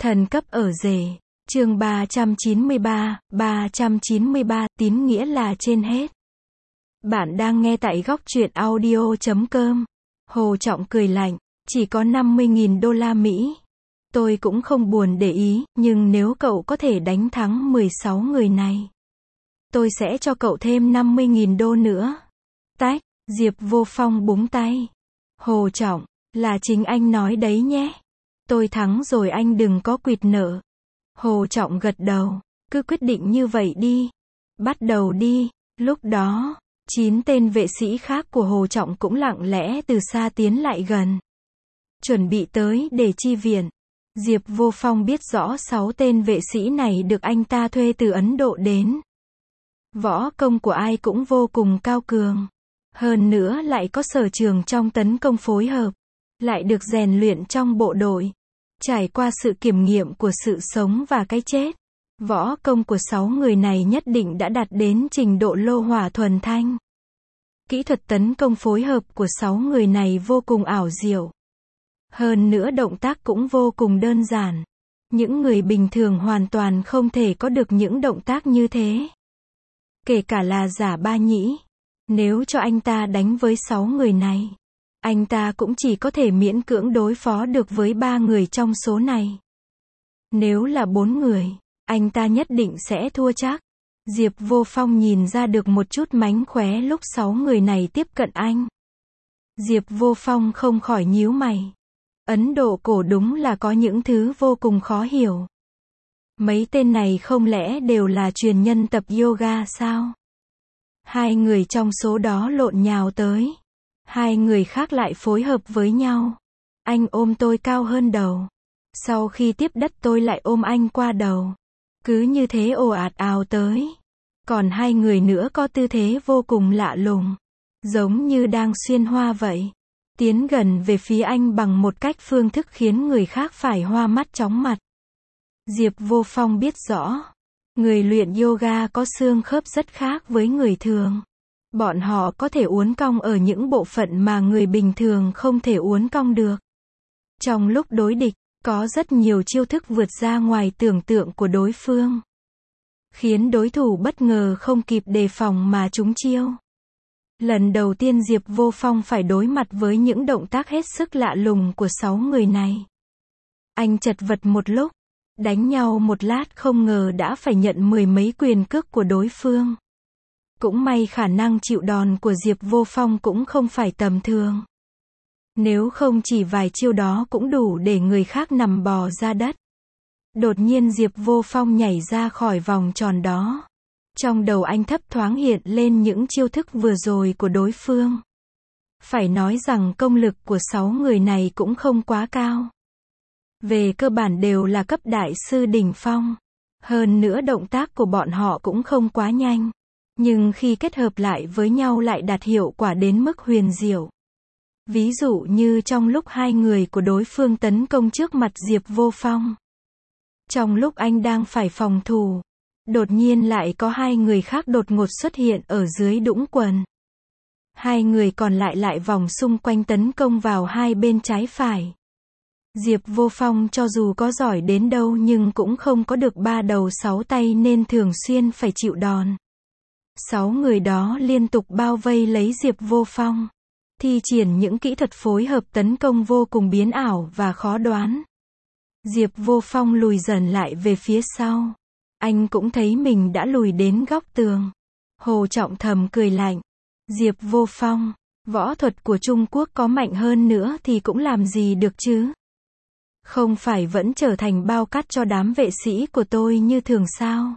Thần cấp ở rể. Chương 393, tín nghĩa là trên hết. Bạn đang nghe tại góc truyện audio.com. Hồ Trọng cười lạnh, chỉ có 50.000 đô la Mỹ. Tôi cũng không buồn để ý, nhưng nếu cậu có thể đánh thắng 16 người này, tôi sẽ cho cậu thêm 50.000 đô nữa. Tách, Diệp Vô Phong búng tay. Hồ Trọng, là chính anh nói đấy nhé. Tôi thắng rồi, anh đừng có quỵt nợ. Hồ Trọng gật đầu, cứ quyết định như vậy đi. Bắt đầu đi. Lúc đó, 9 tên vệ sĩ khác của Hồ Trọng cũng lặng lẽ từ xa tiến lại gần, chuẩn bị tới để chi viện. Diệp Vô Phong biết rõ 6 tên vệ sĩ này được anh ta thuê từ Ấn Độ đến. Võ công của ai cũng vô cùng cao cường. Hơn nữa lại có sở trường trong tấn công phối hợp, lại được rèn luyện trong bộ đội, trải qua sự kiểm nghiệm của sự sống và cái chết. Võ công của 6 người này nhất định đã đạt đến trình độ lô hỏa thuần thanh. Kỹ thuật tấn công phối hợp của 6 người này vô cùng ảo diệu. Hơn nữa động tác cũng vô cùng đơn giản. Những người bình thường hoàn toàn không thể có được những động tác như thế. Kể cả là Giả Ba Nhĩ. Nếu cho anh ta đánh với 6 người này, anh ta cũng chỉ có thể miễn cưỡng đối phó được với 3 người trong số này. Nếu là 4 người, anh ta nhất định sẽ thua chắc. Diệp Vô Phong nhìn ra được một chút mánh khóe lúc 6 người này tiếp cận anh. Diệp Vô Phong không khỏi nhíu mày. Ấn Độ cổ đúng là có những thứ vô cùng khó hiểu. Mấy tên này không lẽ đều là truyền nhân tập yoga sao? 2 người trong số đó lộn nhào tới. 2 người khác lại phối hợp với nhau. Anh ôm tôi cao hơn đầu. Sau khi tiếp đất tôi lại ôm anh qua đầu. Cứ như thế ồ ạt ào tới. Còn 2 người nữa có tư thế vô cùng lạ lùng, giống như đang xuyên hoa vậy. Tiến gần về phía anh bằng một cách phương thức khiến người khác phải hoa mắt chóng mặt. Diệp Vô Phong biết rõ, người luyện yoga có xương khớp rất khác với người thường. Bọn họ có thể uốn cong ở những bộ phận mà người bình thường không thể uốn cong được. Trong lúc đối địch, có rất nhiều chiêu thức vượt ra ngoài tưởng tượng của đối phương, khiến đối thủ bất ngờ không kịp đề phòng mà trúng chiêu. Lần đầu tiên Diệp Vô Phong phải đối mặt với những động tác hết sức lạ lùng của 6 người này. Anh chật vật một lúc, đánh nhau một lát không ngờ đã phải nhận 10 mấy quyền cước của đối phương. Cũng may khả năng chịu đòn của Diệp Vô Phong cũng không phải tầm thường. Nếu không chỉ vài chiêu đó cũng đủ để người khác nằm bò ra đất. Đột nhiên Diệp Vô Phong nhảy ra khỏi vòng tròn đó. Trong đầu anh thấp thoáng hiện lên những chiêu thức vừa rồi của đối phương. Phải nói rằng công lực của 6 người này cũng không quá cao. Về cơ bản đều là cấp đại sư đỉnh phong. Hơn nữa động tác của bọn họ cũng không quá nhanh. Nhưng khi kết hợp lại với nhau lại đạt hiệu quả đến mức huyền diệu. Ví dụ như trong lúc 2 người của đối phương tấn công trước mặt Diệp Vô Phong. Trong lúc anh đang phải phòng thủ, đột nhiên lại có 2 người khác đột ngột xuất hiện ở dưới đũng quần. 2 người còn lại lại vòng xung quanh tấn công vào hai bên trái phải. Diệp Vô Phong cho dù có giỏi đến đâu nhưng cũng không có được 3 đầu 6 tay nên thường xuyên phải chịu đòn. 6 người đó liên tục bao vây lấy Diệp Vô Phong, thi triển những kỹ thuật phối hợp tấn công vô cùng biến ảo và khó đoán. Diệp Vô Phong lùi dần lại về phía sau. Anh cũng thấy mình đã lùi đến góc tường. Hồ Trọng thầm cười lạnh. Diệp Vô Phong, võ thuật của Trung Quốc có mạnh hơn nữa thì cũng làm gì được chứ? Không phải vẫn trở thành bao cát cho đám vệ sĩ của tôi như thường sao?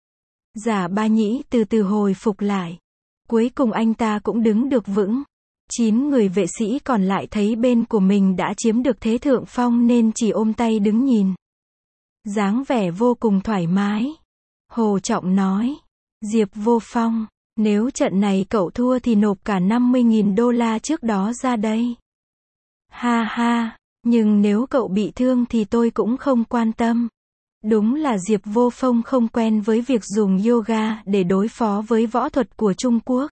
Giả Ba Nhĩ từ từ hồi phục lại. Cuối cùng anh ta cũng đứng được vững. 9 người vệ sĩ còn lại thấy bên của mình đã chiếm được thế thượng phong nên chỉ ôm tay đứng nhìn. Dáng vẻ vô cùng thoải mái. Hồ Trọng nói. Diệp Vô Phong, nếu trận này cậu thua thì nộp cả 50.000 đô la trước đó ra đây. Ha ha, nhưng nếu cậu bị thương thì tôi cũng không quan tâm. Đúng là Diệp Vô Phong không quen với việc dùng yoga để đối phó với võ thuật của Trung Quốc.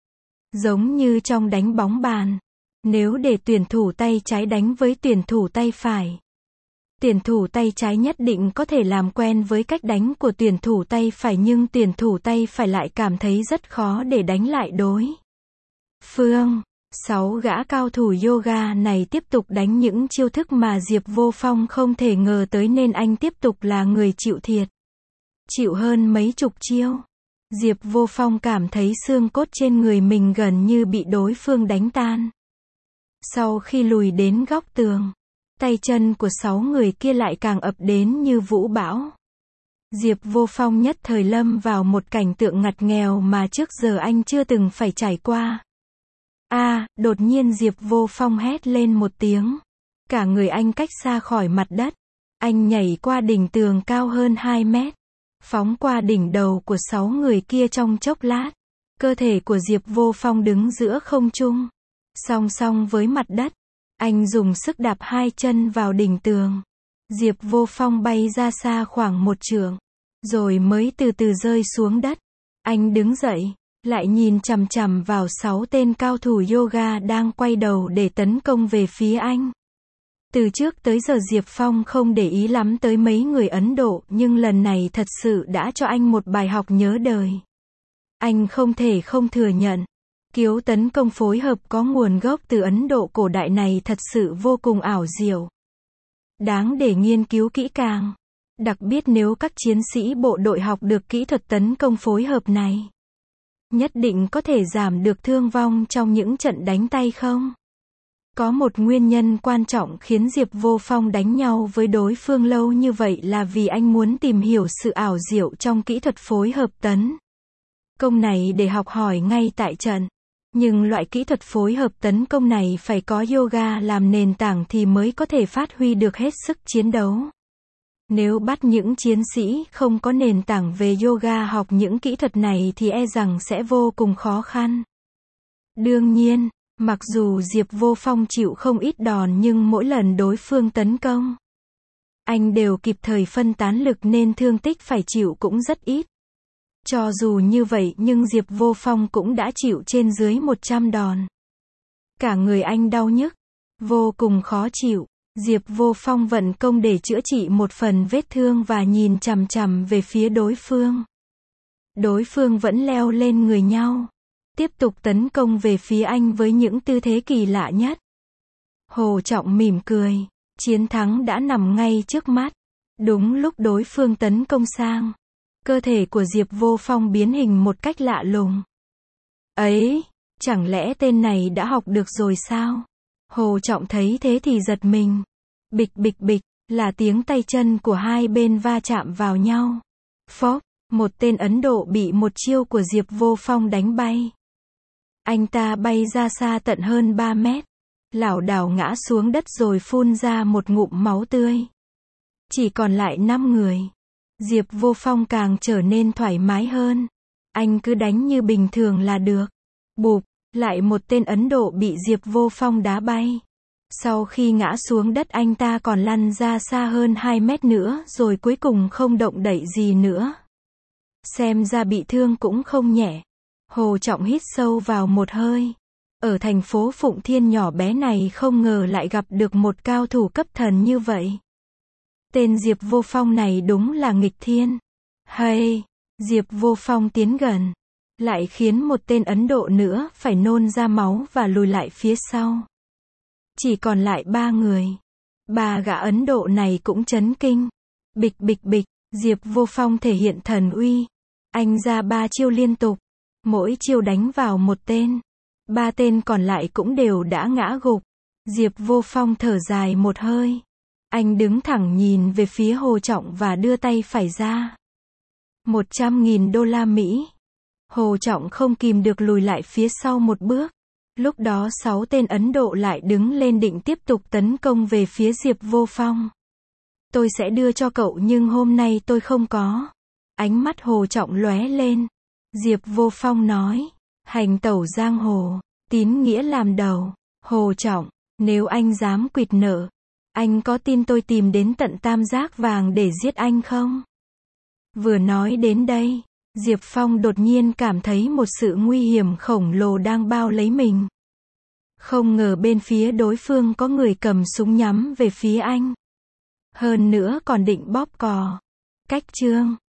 Giống như trong đánh bóng bàn, nếu để tuyển thủ tay trái đánh với tuyển thủ tay phải, Tuyển thủ tay trái nhất định có thể làm quen với cách đánh của tuyển thủ tay phải nhưng tuyển thủ tay phải lại cảm thấy rất khó để đánh lại đối phương. 6 gã cao thủ yoga này tiếp tục đánh những chiêu thức mà Diệp Vô Phong không thể ngờ tới nên anh tiếp tục là người chịu thiệt. Chịu hơn mấy chục chiêu. Diệp Vô Phong cảm thấy xương cốt trên người mình gần như bị đối phương đánh tan. Sau khi lùi đến góc tường, tay chân của 6 người kia lại càng ập đến như vũ bão. Diệp Vô Phong nhất thời lâm vào một cảnh tượng ngặt nghèo mà trước giờ anh chưa từng phải trải qua. Đột nhiên Diệp Vô Phong hét lên một tiếng. Cả người anh cách xa khỏi mặt đất. Anh nhảy qua đỉnh tường cao hơn 2 mét. Phóng qua đỉnh đầu của 6 người kia trong chốc lát. Cơ thể của Diệp Vô Phong đứng giữa không trung. Song song với mặt đất. Anh dùng sức đạp 2 chân vào đỉnh tường. Diệp Vô Phong bay ra xa khoảng 1 trượng. Rồi mới từ từ rơi xuống đất. Anh đứng dậy. Lại nhìn chằm chằm vào 6 tên cao thủ yoga đang quay đầu để tấn công về phía anh. Từ trước tới giờ Diệp Phong không để ý lắm tới mấy người Ấn Độ nhưng lần này thật sự đã cho anh một bài học nhớ đời. Anh không thể không thừa nhận. Kiểu tấn công phối hợp có nguồn gốc từ Ấn Độ cổ đại này thật sự vô cùng ảo diệu. Đáng để nghiên cứu kỹ càng. Đặc biệt nếu các chiến sĩ bộ đội học được kỹ thuật tấn công phối hợp này. Nhất định có thể giảm được thương vong trong những trận đánh tay không? Có một nguyên nhân quan trọng khiến Diệp Vô Phong đánh nhau với đối phương lâu như vậy là vì anh muốn tìm hiểu sự ảo diệu trong kỹ thuật phối hợp tấn công này để học hỏi ngay tại trận. Nhưng loại kỹ thuật phối hợp tấn công này phải có yoga làm nền tảng thì mới có thể phát huy được hết sức chiến đấu. Nếu bắt những chiến sĩ không có nền tảng về yoga học những kỹ thuật này thì e rằng sẽ vô cùng khó khăn. Đương nhiên, mặc dù Diệp Vô Phong chịu không ít đòn nhưng mỗi lần đối phương tấn công, anh đều kịp thời phân tán lực nên thương tích phải chịu cũng rất ít. Cho dù như vậy nhưng Diệp Vô Phong cũng đã chịu trên dưới 100 đòn. Cả người anh đau nhức, vô cùng khó chịu. Diệp Vô Phong vận công để chữa trị một phần vết thương và nhìn chằm chằm về phía đối phương. Đối phương vẫn leo lên người nhau. Tiếp tục tấn công về phía anh với những tư thế kỳ lạ nhất. Hồ Trọng mỉm cười. Chiến thắng đã nằm ngay trước mắt. Đúng lúc đối phương tấn công sang. Cơ thể của Diệp Vô Phong biến hình một cách lạ lùng. Ấy, chẳng lẽ tên này đã học được rồi sao? Hồ Trọng thấy thế thì giật mình. Bịch bịch bịch, là tiếng tay chân của hai bên va chạm vào nhau. Phốc, một tên Ấn Độ bị một chiêu của Diệp Vô Phong đánh bay. Anh ta bay ra xa tận hơn 3 mét. Lảo đảo ngã xuống đất rồi phun ra một ngụm máu tươi. Chỉ còn lại 5 người. Diệp Vô Phong càng trở nên thoải mái hơn. Anh cứ đánh như bình thường là được. Bụp, lại một tên Ấn Độ bị Diệp Vô Phong đá bay. Sau khi ngã xuống đất anh ta còn lăn ra xa hơn 2 mét nữa rồi cuối cùng không động đậy gì nữa. Xem ra bị thương cũng không nhẹ. Hồ Trọng hít sâu vào một hơi. Ở thành phố Phụng Thiên nhỏ bé này không ngờ lại gặp được một cao thủ cấp thần như vậy. Tên Diệp Vô Phong này đúng là nghịch thiên. Hay, Diệp Vô Phong tiến gần. Lại khiến một tên Ấn Độ nữa phải nôn ra máu và lùi lại phía sau. Chỉ còn lại 3 người. 3 gã Ấn Độ này cũng chấn kinh. Bịch bịch bịch, Diệp Vô Phong thể hiện thần uy. Anh ra 3 chiêu liên tục. Mỗi chiêu đánh vào một tên. 3 tên còn lại cũng đều đã ngã gục. Diệp Vô Phong thở dài một hơi. Anh đứng thẳng nhìn về phía Hồ Trọng và đưa tay phải ra. 100.000 đô la Mỹ. Hồ Trọng không kìm được lùi lại phía sau một bước. Lúc đó 6 tên Ấn Độ lại đứng lên định tiếp tục tấn công về phía Diệp Vô Phong. Tôi sẽ đưa cho cậu nhưng hôm nay tôi không có. Ánh mắt Hồ Trọng lóe lên. Diệp Vô Phong nói. Hành tẩu giang hồ. Tín nghĩa làm đầu. Hồ Trọng, nếu anh dám quỵt nợ. Anh có tin tôi tìm đến tận Tam Giác Vàng để giết anh không? Vừa nói đến đây. Diệp Phong đột nhiên cảm thấy một sự nguy hiểm khổng lồ đang bao lấy mình. Không ngờ bên phía đối phương có người cầm súng nhắm về phía anh. Hơn nữa còn định bóp cò. Cách chương